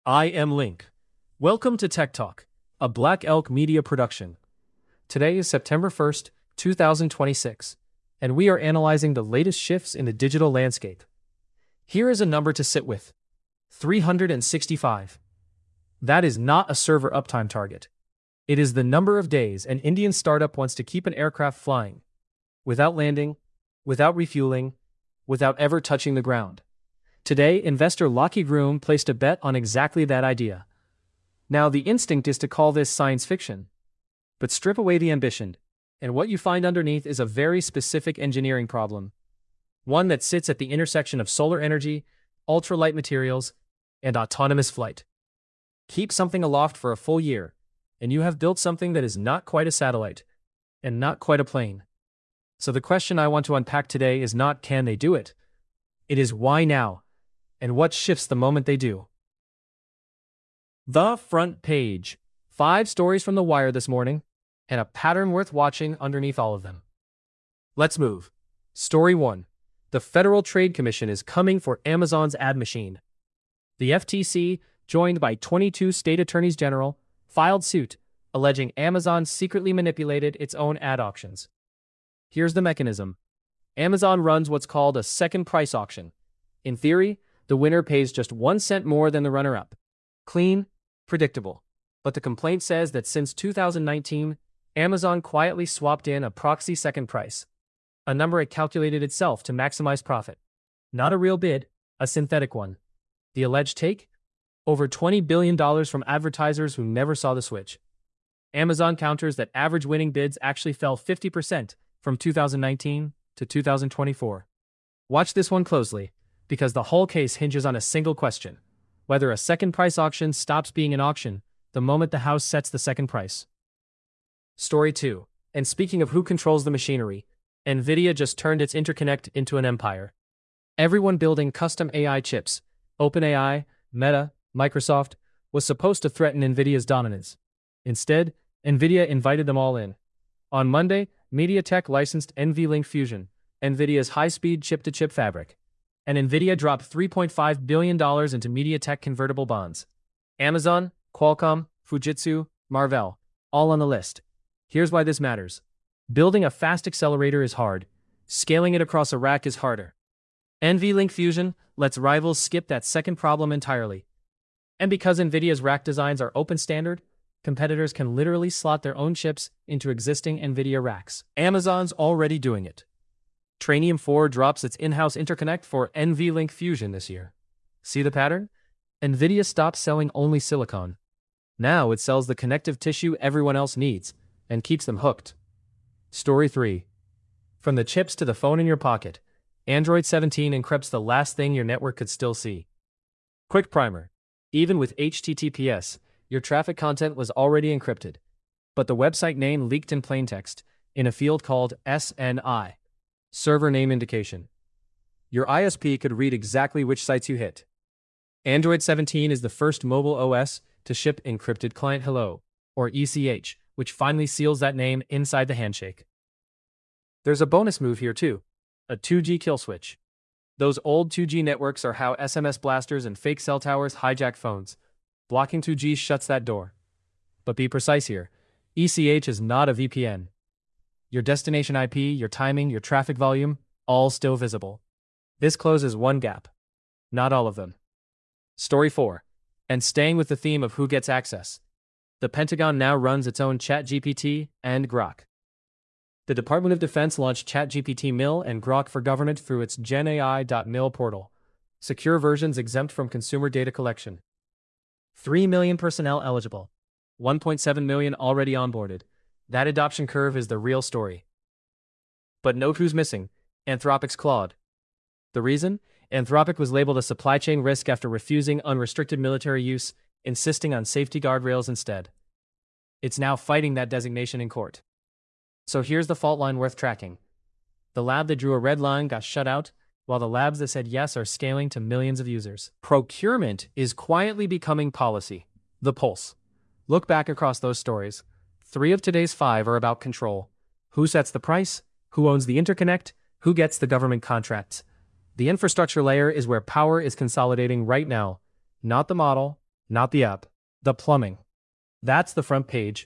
I am Link. Welcome to Tech Talk, a Black Elk Media production. Today is September 1st, 2026, and we are analyzing the latest shifts in the digital landscape. Here is a number to sit with: 365. That is not a server uptime target. It is the number of days an Indian startup wants to keep an aircraft flying, without landing, without refueling, without ever touching the ground. Today, investor Lockheed Groom placed a bet on exactly that idea. Now, the instinct is to call this science fiction. But strip away the ambition, and what you find underneath is a very specific engineering problem. One that sits at the intersection of solar energy, ultralight materials, and autonomous flight. Keep something aloft for a full year, and you have built something that is not quite a satellite, and not quite a plane. So the question I want to unpack today is not can they do it? It is why now? And what shifts the moment they do? The front page. 5 stories from The Wire this morning, and a pattern worth watching underneath all of them. Let's move. Story 1. The Federal Trade Commission is coming for Amazon's ad machine. The FTC, joined by 22 state attorneys general, filed suit, alleging Amazon secretly manipulated its own ad auctions. Here's the mechanism. Amazon runs what's called a second price auction. In theory, the winner pays just 1 cent more than the runner-up. Clean, predictable. But the complaint says that since 2019, Amazon quietly swapped in a proxy second price, a number it calculated itself to maximize profit. Not a real bid, a synthetic one. The alleged take? Over $20 billion from advertisers who never saw the switch. Amazon counters that average winning bids actually fell 50% from 2019 to 2024. Watch this one closely, because the whole case hinges on a single question: whether a second price auction stops being an auction the moment the house sets the second price. Story 2. And speaking of who controls the machinery, NVIDIA just turned its interconnect into an empire. Everyone building custom AI chips, OpenAI, Meta, Microsoft, was supposed to threaten NVIDIA's dominance. Instead, NVIDIA invited them all in. On Monday, MediaTek licensed NVLink Fusion, NVIDIA's high-speed chip-to-chip fabric. And NVIDIA dropped $3.5 billion into MediaTek convertible bonds. Amazon, Qualcomm, Fujitsu, Marvell, all on the list. Here's why this matters. Building a fast accelerator is hard. Scaling it across a rack is harder. NVLink Fusion lets rivals skip that second problem entirely. And because NVIDIA's rack designs are open standard, competitors can literally slot their own chips into existing NVIDIA racks. Amazon's already doing it. Trainium 4 drops its in-house interconnect for NVLink Fusion this year. See the pattern? NVIDIA stopped selling only silicon. Now it sells the connective tissue everyone else needs, and keeps them hooked. Story 3. From the chips to the phone in your pocket, Android 17 encrypts the last thing your network could still see. Quick primer. Even with HTTPS, your traffic content was already encrypted. But the website name leaked in plaintext, in a field called SNI. Server Name Indication. Your ISP could read exactly which sites you hit. Android 17 is the first mobile OS to ship Encrypted Client Hello, or ECH, which finally seals that name inside the handshake. There's a bonus move here too: a 2G kill switch. Those old 2G networks are how SMS blasters and fake cell towers hijack phones. Blocking 2G shuts that door. But be precise here. ECH is not a VPN. Your destination IP, your timing, your traffic volume, all still visible. This closes one gap. Not all of them. Story 4. And staying with the theme of who gets access. The Pentagon now runs its own ChatGPT and Grok. The Department of Defense launched ChatGPT Mil and Grok for Government through its GenAI.mil portal. Secure versions exempt from consumer data collection. 3 million personnel eligible. 1.7 million already onboarded. That adoption curve is the real story. But note who's missing: Anthropic's Claude. The reason? Anthropic was labeled a supply chain risk after refusing unrestricted military use, insisting on safety guardrails instead. It's now fighting that designation in court. So here's the fault line worth tracking. The lab that drew a red line got shut out, while the labs that said yes are scaling to millions of users. Procurement is quietly becoming policy. The Pulse. Look back across those stories. 3 of today's 5 are about control. Who sets the price? Who owns the interconnect? Who gets the government contracts? The infrastructure layer is where power is consolidating right now. Not the model, Not the app. The plumbing. That's the front page.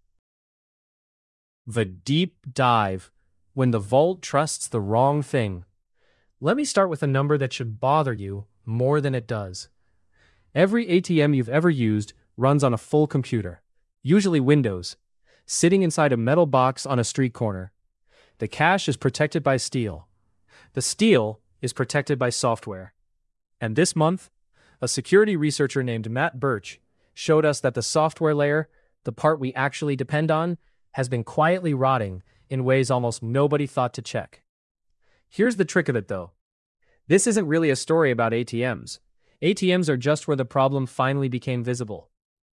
The deep dive. When the vault trusts the wrong thing. Let me start with a number that should bother you more than it does. Every ATM you've ever used runs on a full computer, usually Windows, sitting inside a metal box on a street corner. The cash is protected by steel. The steel is protected by software. And this month, a security researcher named Matt Birch showed us that the software layer, the part we actually depend on, has been quietly rotting in ways almost nobody thought to check. Here's the trick of it though. This isn't really a story about ATMs. ATMs are just where the problem finally became visible.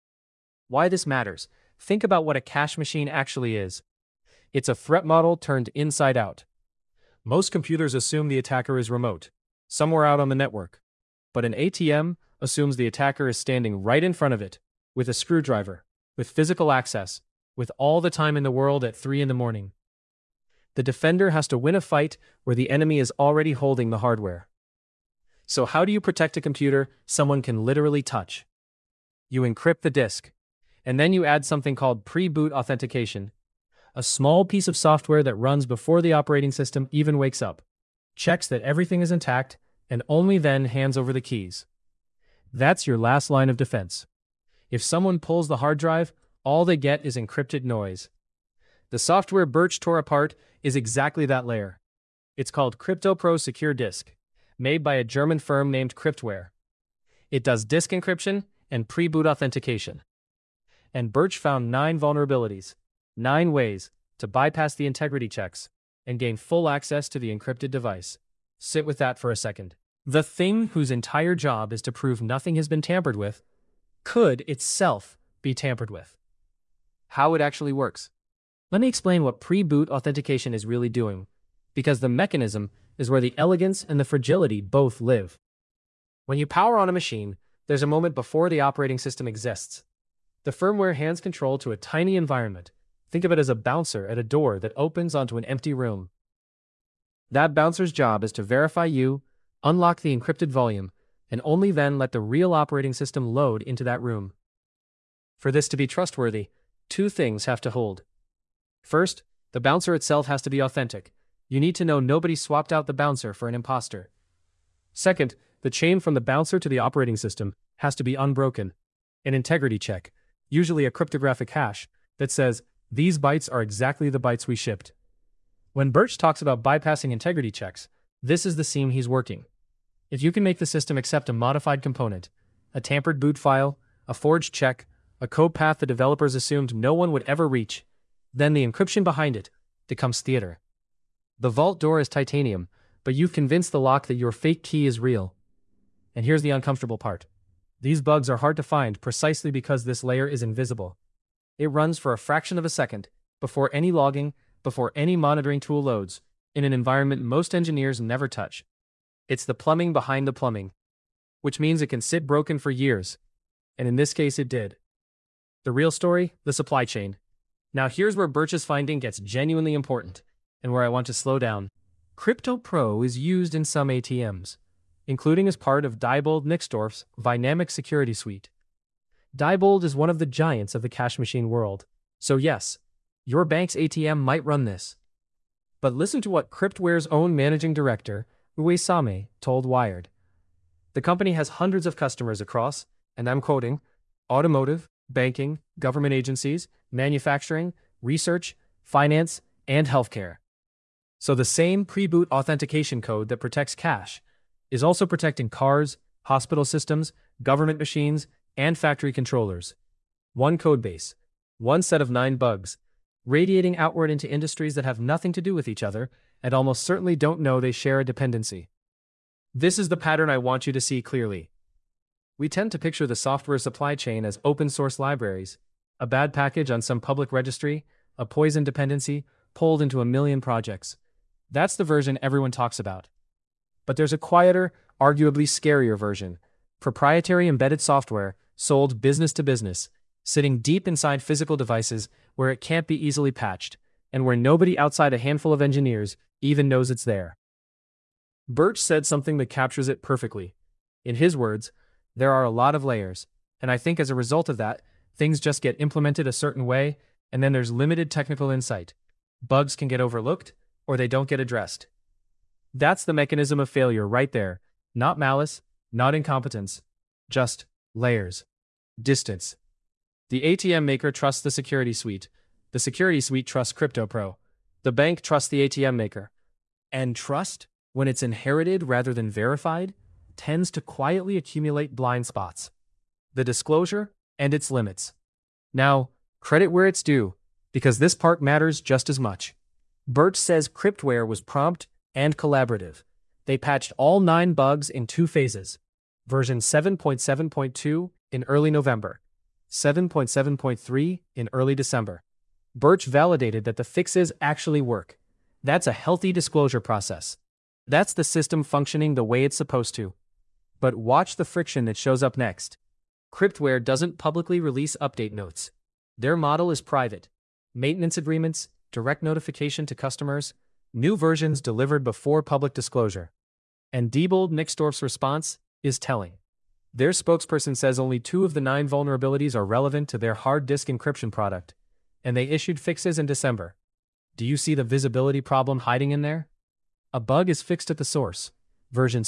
Why this matters? Think about what a cash machine actually is. It's a threat model turned inside out. Most computers assume the attacker is remote, somewhere out on the network. But an ATM assumes the attacker is standing right in front of it, with a screwdriver, with physical access, with all the time in the world at 3 a.m. The defender has to win a fight where the enemy is already holding the hardware. So how do you protect a computer someone can literally touch? You encrypt the disk, and then you add something called pre-boot authentication, a small piece of software that runs before the operating system even wakes up, checks that everything is intact, and only then hands over the keys. That's your last line of defense. If someone pulls the hard drive, all they get is encrypted noise. The software Birch tore apart is exactly that layer. It's called CryptoPro Secure Disk, made by a German firm named Cryptware. It does disk encryption and pre-boot authentication. And Birch found 9 vulnerabilities, 9 ways to bypass the integrity checks and gain full access to the encrypted device. Sit with that for a second. The thing whose entire job is to prove nothing has been tampered with could itself be tampered with. How it actually works. Let me explain what pre-boot authentication is really doing, because the mechanism is where the elegance and the fragility both live. When you power on a machine, there's a moment before the operating system exists. The firmware hands control to a tiny environment. Think of it as a bouncer at a door that opens onto an empty room. That bouncer's job is to verify you, unlock the encrypted volume, and only then let the real operating system load into that room. For this to be trustworthy, 2 things have to hold. First, the bouncer itself has to be authentic. You need to know nobody swapped out the bouncer for an imposter. Second, the chain from the bouncer to the operating system has to be unbroken. An integrity check, usually a cryptographic hash, that says, these bytes are exactly the bytes we shipped. When Birch talks about bypassing integrity checks, this is the seam he's working. If you can make the system accept a modified component, a tampered boot file, a forged check, a code path the developers assumed no one would ever reach, then the encryption behind it becomes theater. The vault door is titanium, but you've convinced the lock that your fake key is real. And here's the uncomfortable part. These bugs are hard to find precisely because this layer is invisible. It runs for a fraction of a second, before any logging, before any monitoring tool loads, in an environment most engineers never touch. It's the plumbing behind the plumbing, which means it can sit broken for years. And in this case it did. The real story? The supply chain. Now here's where Birch's finding gets genuinely important, and where I want to slow down. CryptoPro is used in some ATMs, including as part of Diebold Nixdorf's Vynamic Security Suite. Diebold is one of the giants of the cash machine world, so yes, your bank's ATM might run this. But listen to what Cryptware's own managing director, Uwe Same, told Wired. The company has hundreds of customers across, and I'm quoting, automotive, banking, government agencies, manufacturing, research, finance, and healthcare. So the same pre-boot authentication code that protects cash is also protecting cars, hospital systems, government machines, and factory controllers. One codebase, one set of 9 bugs, radiating outward into industries that have nothing to do with each other and almost certainly don't know they share a dependency. This is the pattern I want you to see clearly. We tend to picture the software supply chain as open source libraries, a bad package on some public registry, a poison dependency pulled into a million projects. That's the version everyone talks about. But there's a quieter, arguably scarier version, proprietary embedded software sold business to business, sitting deep inside physical devices where it can't be easily patched, and where nobody outside a handful of engineers even knows it's there. Birch said something that captures it perfectly. In his words, there are a lot of layers, And I think as a result of that, things just get implemented a certain way, and then there's limited technical insight. Bugs can get overlooked, or they don't get addressed. That's the mechanism of failure right there. Not malice, not incompetence, just layers. Distance. The ATM maker trusts the security suite. The security suite trusts CryptoPro. The bank trusts the ATM maker. And trust, when it's inherited rather than verified, tends to quietly accumulate blind spots. The disclosure and its limits. Now, credit where it's due, because this part matters just as much. Birch says Cryptware was prompt and collaborative. They patched all 9 bugs in 2 phases. Version 7.7.2 in early November, 7.7.3 in early December. Birch validated that the fixes actually work. That's a healthy disclosure process. That's the system functioning the way it's supposed to. But watch the friction that shows up next. Cryptware doesn't publicly release update notes. Their model is private. Maintenance agreements, direct notification to customers, new versions delivered before public disclosure. And Diebold Nixdorf's response is telling. Their spokesperson says only 2 of the 9 vulnerabilities are relevant to their hard disk encryption product, and they issued fixes in December. Do you see the visibility problem hiding in there? A bug is fixed at the source. Version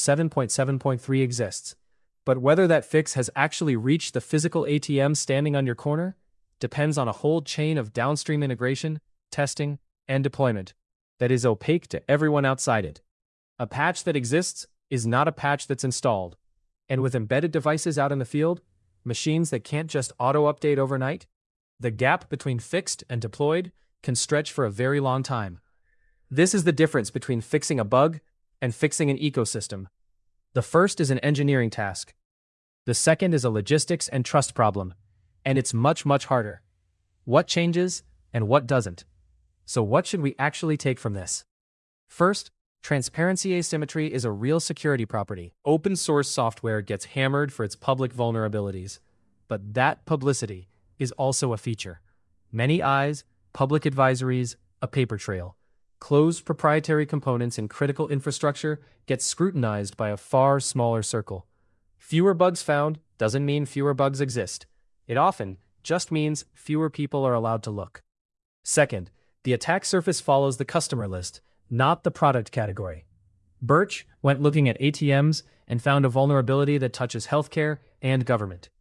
7.7.3 exists. But whether that fix has actually reached the physical ATM standing on your corner depends on a whole chain of downstream integration, testing, and deployment that is opaque to everyone outside it. A patch that exists is not a patch that's installed. And with embedded devices out in the field, machines that can't just auto-update overnight, the gap between fixed and deployed can stretch for a very long time. This is the difference between fixing a bug and fixing an ecosystem. The first is an engineering task. The second is a logistics and trust problem. And it's much, much harder. What changes and what doesn't? So what should we actually take from this? First, transparency asymmetry is a real security property. Open source software gets hammered for its public vulnerabilities. But that publicity is also a feature. Many eyes, public advisories, a paper trail. Closed proprietary components in critical infrastructure get scrutinized by a far smaller circle. Fewer bugs found doesn't mean fewer bugs exist. It often just means fewer people are allowed to look. Second, the attack surface follows the customer list, not the product category. Birch went looking at ATMs and found a vulnerability that touches healthcare and government.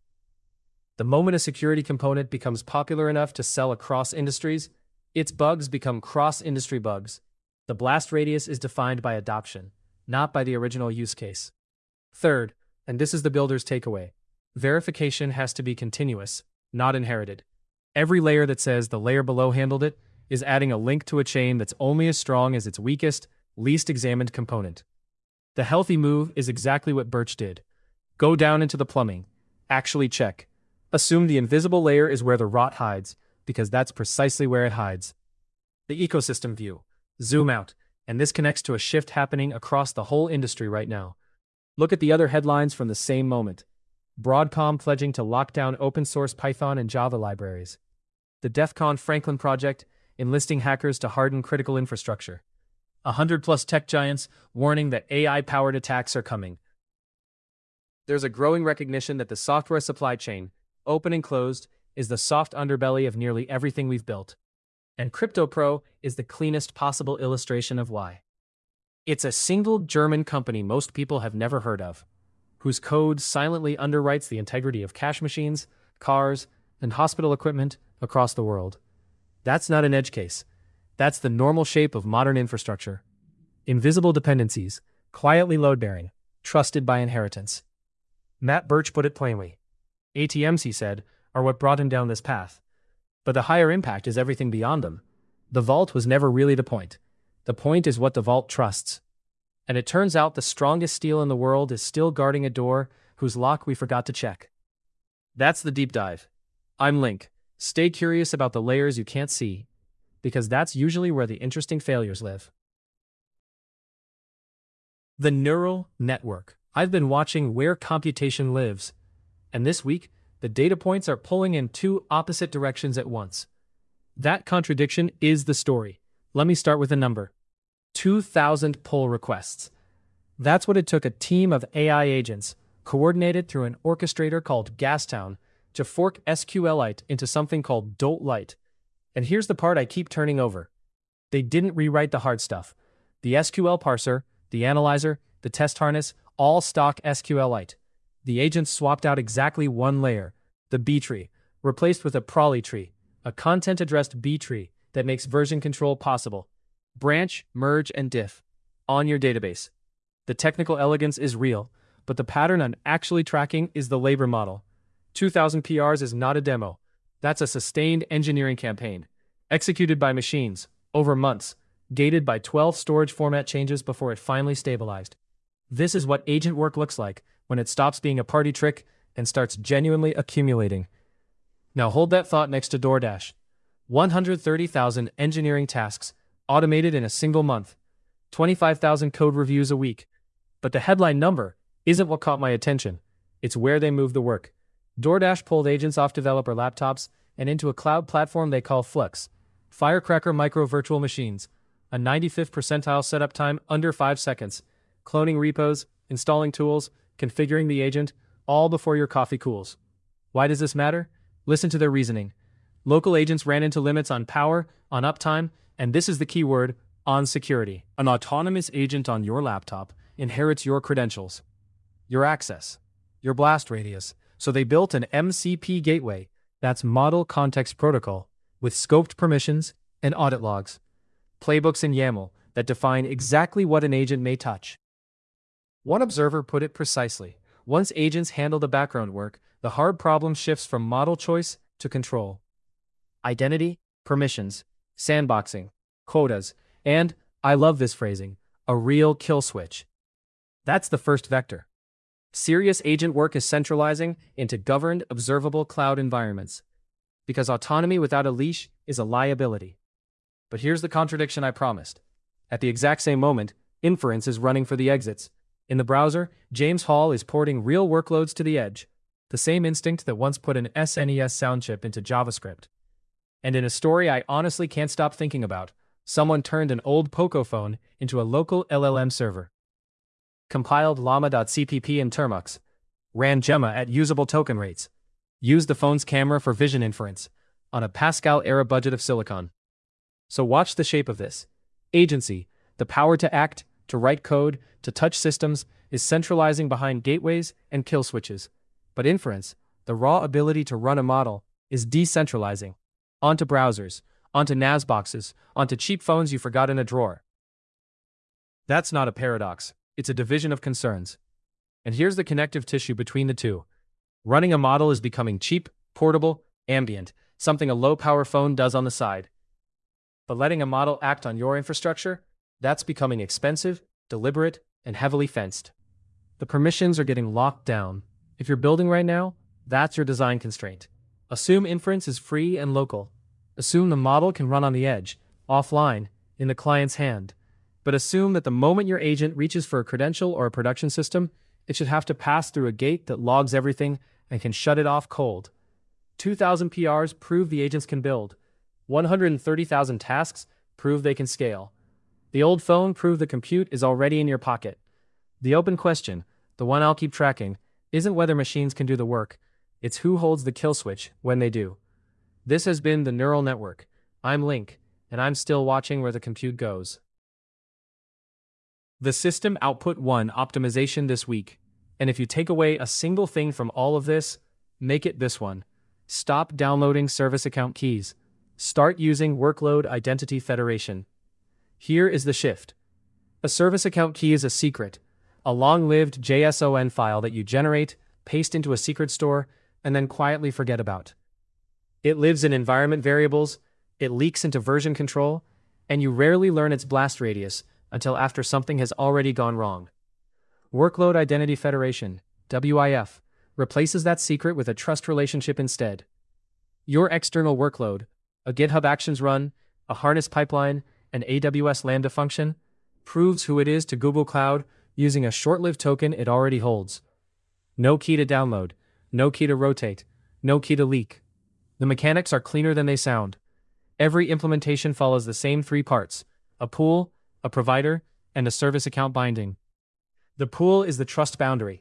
The moment a security component becomes popular enough to sell across industries, its bugs become cross-industry bugs. The blast radius is defined by adoption, not by the original use case. Third, and this is the builder's takeaway, verification has to be continuous, not inherited. Every layer that says the layer below handled it is adding a link to a chain that's only as strong as its weakest, least examined component. The healthy move is exactly what Birch did. Go down into the plumbing. Actually check. Assume the invisible layer is where the rot hides, because that's precisely where it hides. The ecosystem view. Zoom out, and this connects to a shift happening across the whole industry right now. Look at the other headlines from the same moment. Broadcom pledging to lock down open-source Python and Java libraries. The DEF CON Franklin project enlisting hackers to harden critical infrastructure. 100+ tech giants warning that AI-powered attacks are coming. There's a growing recognition that the software supply chain, open and closed, is the soft underbelly of nearly everything we've built. And CryptoPro is the cleanest possible illustration of why. It's a single German company most people have never heard of, whose code silently underwrites the integrity of cash machines, cars, and hospital equipment across the world. That's not an edge case. That's the normal shape of modern infrastructure. Invisible dependencies, quietly load-bearing, trusted by inheritance. Matt Birch put it plainly. ATMs, he said, are what brought him down this path. But the higher impact is everything beyond them. The vault was never really the point. The point is what the vault trusts. And it turns out the strongest steel in the world is still guarding a door whose lock we forgot to check. That's the deep dive. I'm Link. Stay curious about the layers you can't see, because that's usually where the interesting failures live. The neural network. I've been watching Where Computation Lives, and this week, the data points are pulling in 2 opposite directions at once. That contradiction is the story. Let me start with a number. 2,000 pull requests. That's what it took a team of AI agents, coordinated through an orchestrator called Gastown to fork SQLite into something called Doltlite. And here's the part I keep turning over. They didn't rewrite the hard stuff. The SQL parser, the analyzer, the test harness, all stock SQLite. The agents swapped out exactly one layer, the B tree, replaced with a Prolly tree, a content-addressed B tree that makes version control possible. Branch, merge, and diff on your database. The technical elegance is real, but the pattern I'm actually tracking is the labor model. 2,000 PRs is not a demo. That's a sustained engineering campaign, executed by machines, over months, gated by 12 storage format changes before it finally stabilized. This is what agent work looks like when it stops being a party trick and starts genuinely accumulating. Now hold that thought next to DoorDash. 130,000 engineering tasks, automated in a single month. 25,000 code reviews a week. But the headline number isn't what caught my attention. It's where they move the work. DoorDash pulled agents off developer laptops and into a cloud platform they call Flux. Firecracker micro virtual machines. A 95th percentile setup time under 5 seconds. Cloning repos, installing tools, configuring the agent, all before your coffee cools. Why does this matter? Listen to their reasoning. Local agents ran into limits on power, on uptime, and this is the key word, on security. An autonomous agent on your laptop inherits your credentials, your access, your blast radius. So they built an MCP gateway, that's Model Context Protocol, with scoped permissions and audit logs. Playbooks in YAML that define exactly what an agent may touch. One observer put it precisely. Once agents handle the background work, the hard problem shifts from model choice to control. Identity, permissions, sandboxing, quotas, and, I love this phrasing, a real kill switch. That's the first vector. Serious agent work is centralizing into governed, observable cloud environments. Because autonomy without a leash is a liability. But here's the contradiction I promised. At the exact same moment, inference is running for the exits. In the browser, James Hall is porting real workloads to the edge, the same instinct that once put an SNES sound chip into JavaScript. And in a story I honestly can't stop thinking about, someone turned an old Poco phone into a local LLM server. Compiled llama.cpp in Termux, ran Gemma at usable token rates, used the phone's camera for vision inference, on a Pascal-era budget of silicon. So watch the shape of this. Agency, the power to act, to write code, to touch systems, is centralizing behind gateways and kill switches. But inference, the raw ability to run a model, is decentralizing. Onto browsers, onto NAS boxes, onto cheap phones you forgot in a drawer. That's not a paradox. It's a division of concerns. And here's the connective tissue between the two. Running a model is becoming cheap, portable, ambient, something a low-power phone does on the side. But letting a model act on your infrastructure, that's becoming expensive, deliberate, and heavily fenced. The permissions are getting locked down. If you're building right now, that's your design constraint. Assume inference is free and local. Assume the model can run on the edge, offline, in the client's hand. But assume that the moment your agent reaches for a credential or a production system, it should have to pass through a gate that logs everything and can shut it off cold. 2,000 PRs prove the agents can build. 130,000 tasks prove they can scale. The old phone proved the compute is already in your pocket. The open question, the one I'll keep tracking, isn't whether machines can do the work. It's who holds the kill switch when they do. This has been the Neural Network. I'm Link, and I'm still watching where the compute goes. The System Output 1 optimization this week. And if you take away a single thing from all of this, make it this one. Stop downloading service account keys. Start using Workload Identity Federation. Here is the shift. A service account key is a secret, a long-lived JSON file that you generate, paste into a secret store, and then quietly forget about. It lives in environment variables, it leaks into version control, and you rarely learn its blast radius until after something has already gone wrong. Workload Identity Federation, WIF, replaces that secret with a trust relationship instead. Your external workload, a GitHub Actions run, a harness pipeline, an AWS Lambda function, proves who it is to Google Cloud using a short-lived token it already holds. No key to download, no key to rotate, no key to leak. The mechanics are cleaner than they sound. Every implementation follows the same 3 parts: a pool, a provider, and a service account binding. The pool is the trust boundary.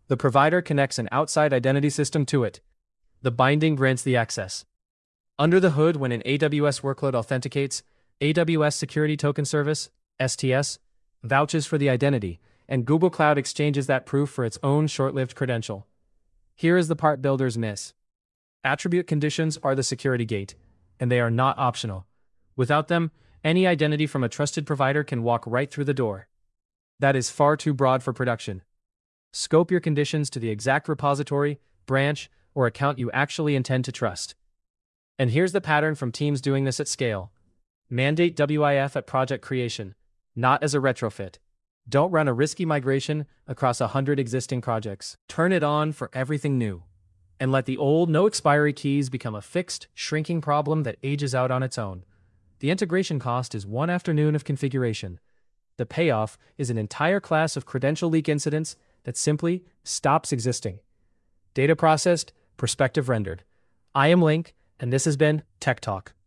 The provider connects an outside identity system to it. The binding grants the access. Under the hood, when an AWS workload authenticates, AWS Security Token Service, STS, vouches for the identity, and Google Cloud exchanges that proof for its own short-lived credential. Here is the part builders miss. Attribute conditions are the security gate, and they are not optional. Without them, any identity from a trusted provider can walk right through the door. That is far too broad for production. Scope your conditions to the exact repository, branch, or account you actually intend to trust. And here's the pattern from teams doing this at scale. Mandate WIF at project creation, not as a retrofit. Don't run a risky migration across 100 existing projects. Turn it on for everything new. And let the old no-expiry keys become a fixed, shrinking problem that ages out on its own. The integration cost is one afternoon of configuration. The payoff is an entire class of credential leak incidents that simply stops existing. Data processed, perspective rendered. I am Link, and this has been Tech Talk.